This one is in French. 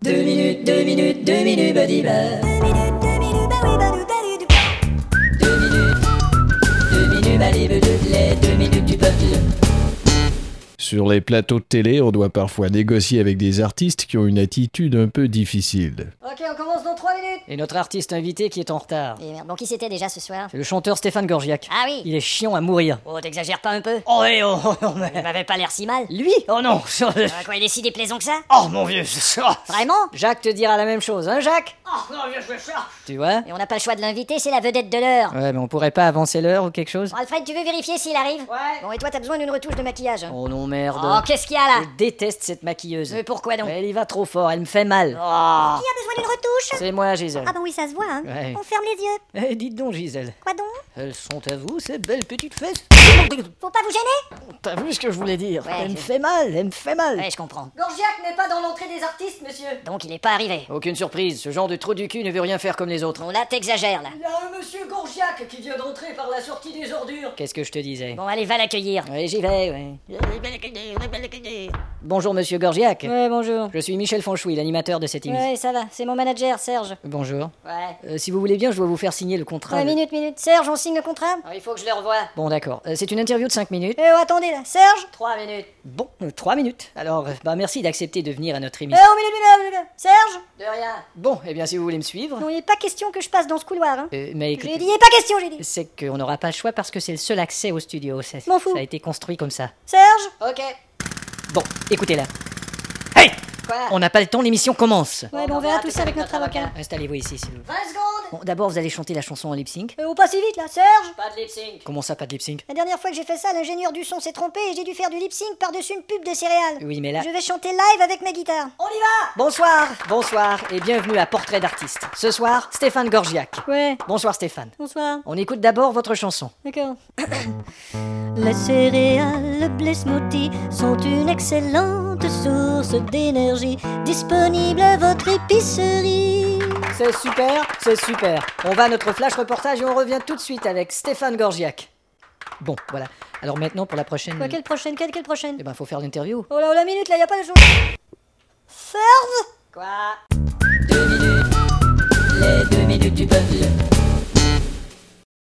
2 minutes, body bar. 2 minutes, les 2 minutes du peuple. Sur les plateaux de télé, on doit parfois négocier avec des artistes qui ont une attitude un peu difficile. Ok, on commence dans 3 minutes. Et notre artiste invité qui est en retard. Et merde, bon, qui c'était déjà ce soir? C'est le chanteur Stéphane Gorgiak. Ah oui. Il est chiant à mourir. Oh, t'exagères pas un peu? Oh, non, mais... Il m'avait pas l'air si mal. Lui? Oh non. Quoi, il est si déplaisant que ça? Oh mon vieux. Vraiment? Jacques te dira la même chose, hein, Jacques? Oh non, je fais ça. Tu vois? Et on n'a pas le choix de l'inviter, c'est la vedette de l'heure. Ouais, mais on pourrait pas avancer l'heure ou quelque chose? Bon, Alfred, tu veux vérifier s'il arrive? Ouais. Bon, et toi, t'as besoin d'une retouche de maquillage? Oh non, merde. Oh, qu'est-ce qu'il y a là? Je déteste cette maquilleuse. Mais pourquoi donc? Elle y va trop fort, elle me fait mal. Oh. Qui a besoin d'une retouche? C'est moi, Gisèle. Ah bah oui, ça se voit, hein. Ouais. On ferme les yeux. Eh, dites donc, Gisèle. Quoi donc? Elles sont à vous, ces belles petites fesses. Faut pas vous gêner? T'as vu ce que je voulais dire? Ouais, Elle me je- fait mal, elle me fait mal. Ouais, je comprends. Gorgiak n'est pas dans l'entrée des artistes, monsieur. Donc il est pas arrivé. Aucune surprise, ce genre de trou du cul ne veut rien faire comme les autres. Bon, là, t'exagères, là. Il y a un monsieur Gorgiak qui vient d'entrer par la sortie des ordures. Qu'est-ce que je te disais? Bon, allez, va l'accueillir. Oui, j'y vais, oui. Bonjour, monsieur Gorgiak. Ouais, bonjour. Je suis Michel Fanchouille, l'animateur de cette émission. Ouais, ça va, c'est mon manager, Serge. Bonjour. Ouais. Si vous voulez bien, je dois vous faire signer le contrat. Ouais, minute. Serge, on signe le contrat? Il faut que je le revoie. Bon, d'accord. C'est une interview de 5 minutes. Eh oh, attendez, là. Serge? 3 minutes. Bon, 3 minutes. Alors, merci d'accepter de venir à notre Eh émission. oh, minute. Serge? De rien. Bon, eh bien, si vous voulez me suivre. Non, il est pas question que je passe dans ce couloir, hein. Mais écoutez, J'ai dit, il est pas question, j'ai dit. c'est qu'on n'aura pas le choix parce que c'est le seul accès au studio. M'en fous. Ça a été construit comme ça. Serge? Ok. Bon, écoutez là. Hey! Quoi? On n'a pas le temps, l'émission commence. Ouais, bon, on verra tout ça avec notre avocat. Installez-vous ici, s'il vous plaît. 20 secondes. Bon, d'abord, vous allez chanter la chanson en lip sync. Oh, pas si vite, là. Serge? Pas de lip sync. Comment ça, pas de lip sync? La dernière fois que j'ai fait ça, l'ingénieur du son s'est trompé et j'ai dû faire du lip sync par-dessus une pub de céréales. Oui, mais là. Je vais chanter live avec ma guitare. On y va! Bonsoir et bienvenue à Portrait d'artiste. Ce soir, Stéphane Gorgiak. Ouais, Bonsoir Stéphane. bonsoir. On écoute d'abord votre chanson. D'accord. Les céréales, le blé smoothie sont une excellente source d'énergie, disponible à votre épicerie. C'est super. On va à notre flash reportage et on revient tout de suite avec Stéphane Gorgiak. Bon, voilà. Alors maintenant pour la prochaine... Quoi, quelle prochaine? Quelle prochaine? Eh ben, faut faire l'interview. Oh la minute, là, y a pas de chose. Serge? Quoi? 2 minutes, les 2 minutes du peuple.